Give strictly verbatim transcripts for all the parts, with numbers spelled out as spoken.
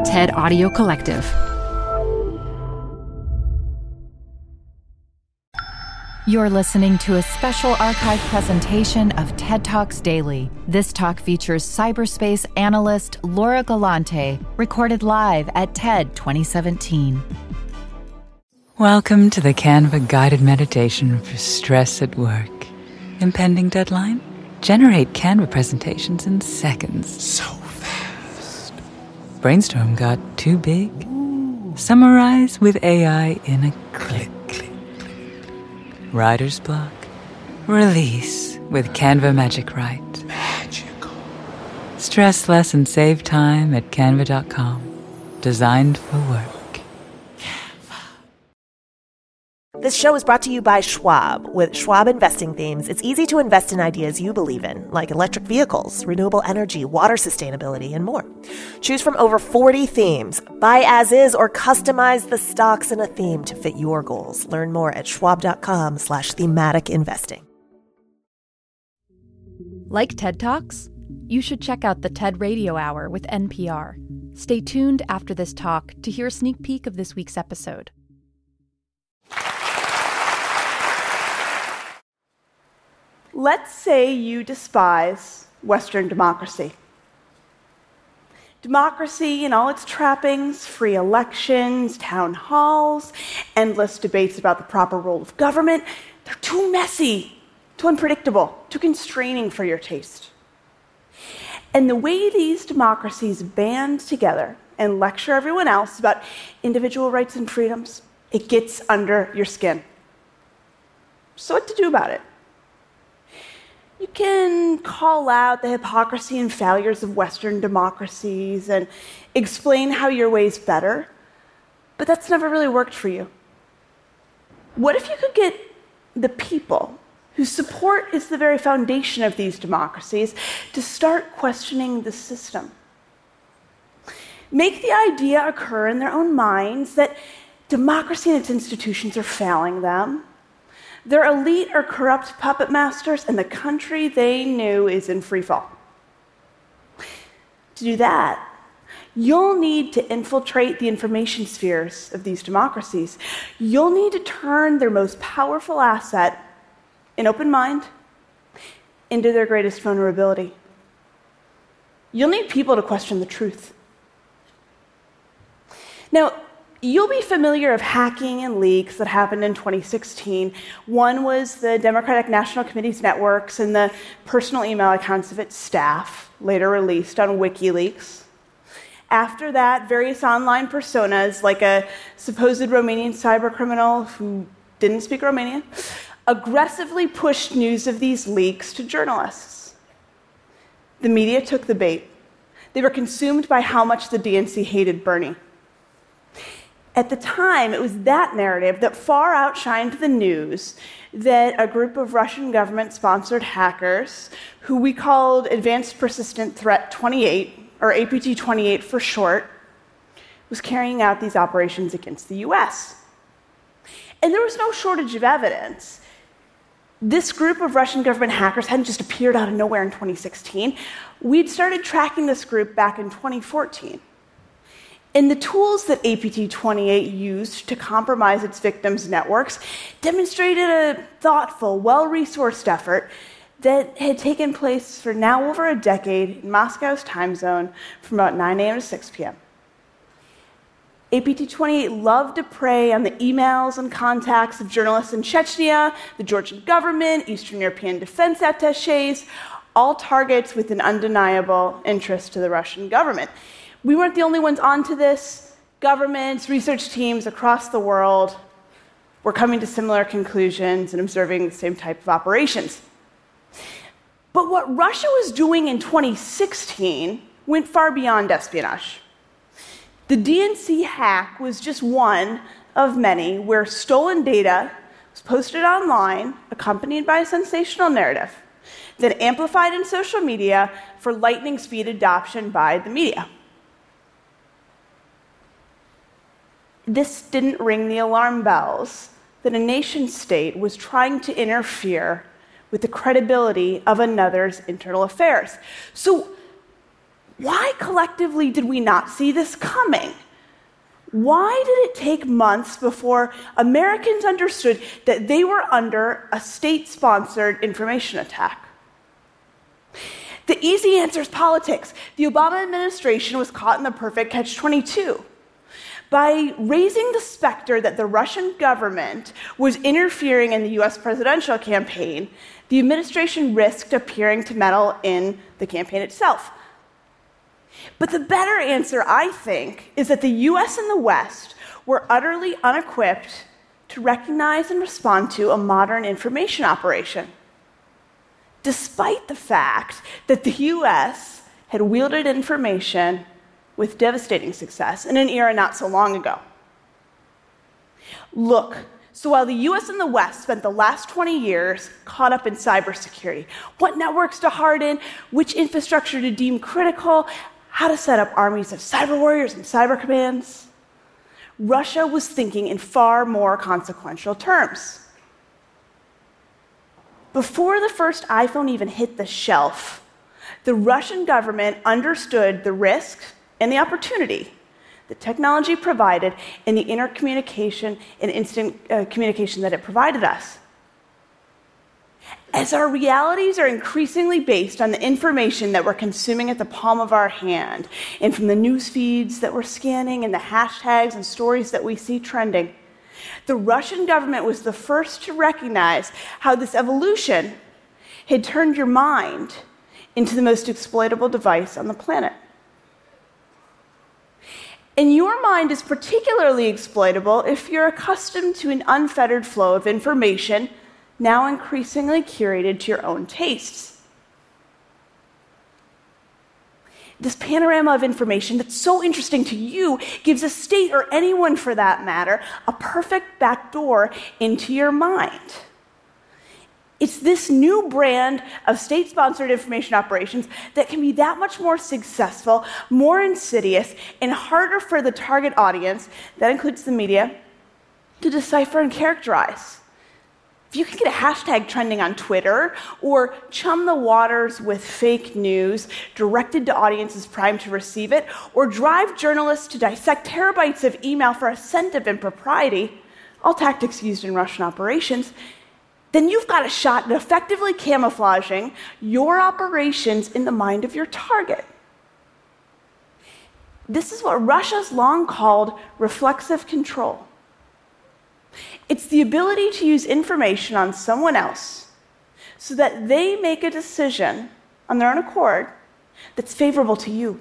TED Audio Collective. You're listening to a special archive presentation of TED Talks Daily. This talk features cyberspace analyst Laura Galante, recorded live at TED twenty seventeen. Welcome to the Canva guided meditation for stress at work. Impending deadline? Generate Canva presentations in seconds. So fast. Brainstorm got too big? Ooh. Summarize with A I in a click. Writer's block? Release with Canva Magic Write. Magical. Stress less and save time at canva dot com. Designed for work. This show is brought to you by Schwab. With Schwab Investing Themes, it's easy to invest in ideas you believe in, like electric vehicles, renewable energy, water sustainability, and more. Choose from over forty themes. Buy as is or customize the stocks in a theme to fit your goals. Learn more at schwab.com slash thematic investing. Like TED Talks? You should check out the TED Radio Hour with N P R. Stay tuned after this talk to hear a sneak peek of this week's episode. Let's say you despise Western democracy. Democracy in all its trappings, free elections, town halls, endless debates about the proper role of government, they're too messy, too unpredictable, too constraining for your taste. And the way these democracies band together and lecture everyone else about individual rights and freedoms, it gets under your skin. So what to do about it? You can call out the hypocrisy and failures of Western democracies and explain how your way's better, but that's never really worked for you. What if you could get the people, whose support is the very foundation of these democracies, to start questioning the system? Make the idea occur in their own minds that democracy and its institutions are failing them. Their elite are corrupt puppet masters, and the country they knew is in free fall. To do that, you'll need to infiltrate the information spheres of these democracies. You'll need to turn their most powerful asset, an open mind, into their greatest vulnerability. You'll need people to question the truth. Now, you'll be familiar of hacking and leaks that happened in twenty sixteen. One was the Democratic National Committee's networks and the personal email accounts of its staff, later released on WikiLeaks. After that, various online personas, like a supposed Romanian cybercriminal who didn't speak Romanian, aggressively pushed news of these leaks to journalists. The media took the bait. They were consumed by how much the D N C hated Bernie. At the time, it was that narrative that far outshined the news that a group of Russian government-sponsored hackers, who we called Advanced Persistent Threat twenty-eight, or A P T twenty-eight for short, was carrying out these operations against the U S. And there was no shortage of evidence. This group of Russian government hackers hadn't just appeared out of nowhere in twenty sixteen. We'd started tracking this group back in twenty fourteen. And the tools that A P T twenty-eight used to compromise its victims' networks demonstrated a thoughtful, well-resourced effort that had taken place for now over a decade in Moscow's time zone from about nine a.m. to six p.m. A P T twenty-eight loved to prey on the emails and contacts of journalists in Chechnya, the Georgian government, Eastern European defense attachés, all targets with an undeniable interest to the Russian government. We weren't the only ones onto this. Governments, research teams across the world were coming to similar conclusions and observing the same type of operations. But what Russia was doing in twenty sixteen went far beyond espionage. The D N C hack was just one of many where stolen data was posted online, accompanied by a sensational narrative that amplified in social media for lightning speed adoption by the media. This didn't ring the alarm bells that a nation-state was trying to interfere with the credibility of another's internal affairs. So Why collectively did we not see this coming? Why did it take months before Americans understood that they were under a state-sponsored information attack? The easy answer is politics. The Obama administration was caught in the perfect catch twenty-two. By raising the specter that the Russian government was interfering in the U S presidential campaign, the administration risked appearing to meddle in the campaign itself. But the better answer, I think, is that the U S and the West were utterly unequipped to recognize and respond to a modern information operation, despite the fact that the U S had wielded information with devastating success in an era not so long ago. Look, so while the U S and the West spent the last twenty years caught up in cybersecurity, what networks to harden, which infrastructure to deem critical, how to set up armies of cyber warriors and cyber commands, Russia was thinking in far more consequential terms. Before the first iPhone even hit the shelf, the Russian government understood the risk and the opportunity that technology provided and the intercommunication and instant uh, communication that it provided us. As our realities are increasingly based on the information that we're consuming at the palm of our hand, and from the news feeds that we're scanning and the hashtags and stories that we see trending, the Russian government was the first to recognize how this evolution had turned your mind into the most exploitable device on the planet. And your mind is particularly exploitable if you're accustomed to an unfettered flow of information, now increasingly curated to your own tastes. This panorama of information that's so interesting to you gives a state, or anyone for that matter, a perfect backdoor into your mind. It's this new brand of state-sponsored information operations that can be that much more successful, more insidious, and harder for the target audience, that includes the media, to decipher and characterize. If you can get a hashtag trending on Twitter, or chum the waters with fake news directed to audiences primed to receive it, or drive journalists to dissect terabytes of email for a scent of impropriety, all tactics used in Russian operations, then you've got a shot at effectively camouflaging your operations in the mind of your target. This is what Russia's long called reflexive control. It's the ability to use information on someone else so that they make a decision on their own accord that's favorable to you.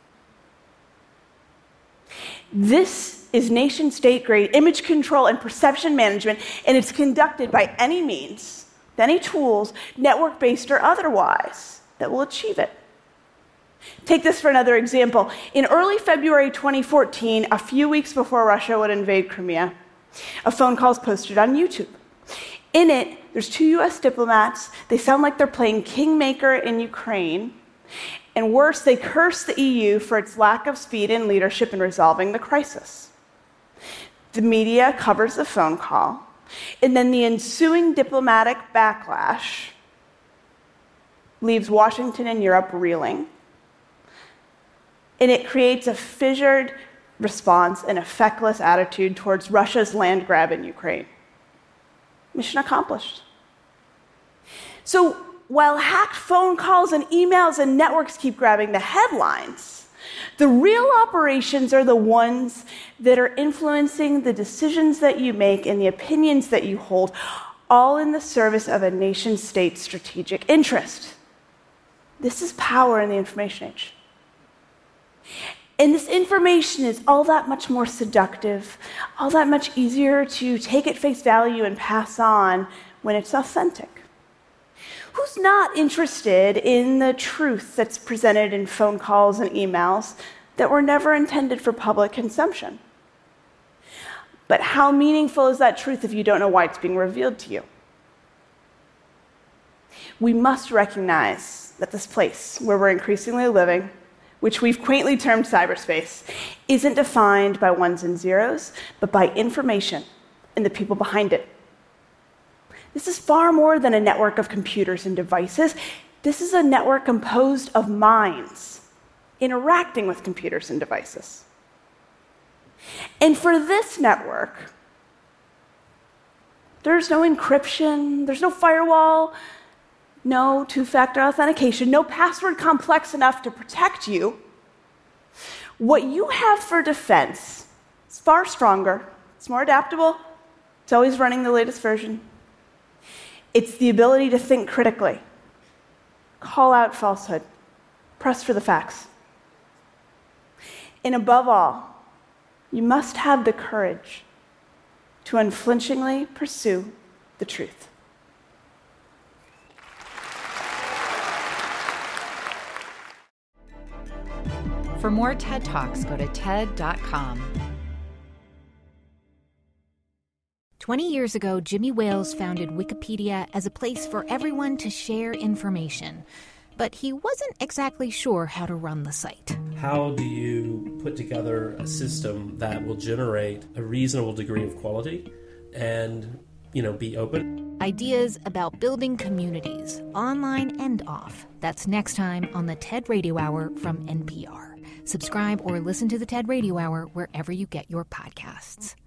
This is nation-state grade image control and perception management, and it's conducted by any means, any tools, network-based or otherwise, that will achieve it. Take this for another example. In early February twenty fourteen, a few weeks before Russia would invade Crimea, a phone call is posted on YouTube. In it, there's two U S diplomats. They sound like they're playing kingmaker in Ukraine. And worse, they curse the E U for its lack of speed and leadership in resolving the crisis. The media covers the phone call, and then the ensuing diplomatic backlash leaves Washington and Europe reeling. And it creates a fissured response and a feckless attitude towards Russia's land grab in Ukraine. Mission accomplished. So while hacked phone calls and emails and networks keep grabbing the headlines, the real operations are the ones that are influencing the decisions that you make and the opinions that you hold, all in the service of a nation-state strategic interest. This is power in the information age. And this information is all that much more seductive, all that much easier to take at face value and pass on when it's authentic. Who's not interested in the truth that's presented in phone calls and emails that were never intended for public consumption? But how meaningful is that truth if you don't know why it's being revealed to you? We must recognize that this place where we're increasingly living, which we've quaintly termed cyberspace, isn't defined by ones and zeros, but by information and the people behind it. This is far more than a network of computers and devices. This is a network composed of minds, interacting with computers and devices. And for this network, there's no encryption, there's no firewall, no two-factor authentication, no password complex enough to protect you. What you have for defense is far stronger, it's more adaptable, it's always running the latest version. It's the ability to think critically, call out falsehood, press for the facts. And above all, you must have the courage to unflinchingly pursue the truth. For more TED Talks, go to TED dot com. Twenty years ago, Jimmy Wales founded Wikipedia as a place for everyone to share information. But he wasn't exactly sure how to run the site. How do you put together a system that will generate a reasonable degree of quality and, you know, be open? Ideas about building communities, online and off. That's next time on the TED Radio Hour from N P R. Subscribe or listen to the TED Radio Hour wherever you get your podcasts.